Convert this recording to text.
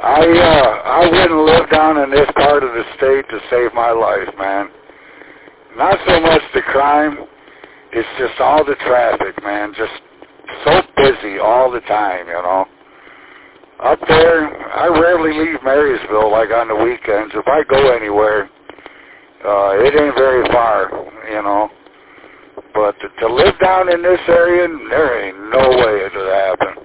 I wouldn't live down in this part of the state to save my life, man. Not so much the crime, it's just all the traffic, man. Just so busy all the time, you know. Up there, I rarely leave Marysville, like on the weekends. If I go anywhere, it ain't very far, you know. But to live down in this area, there ain't no way it'll happen.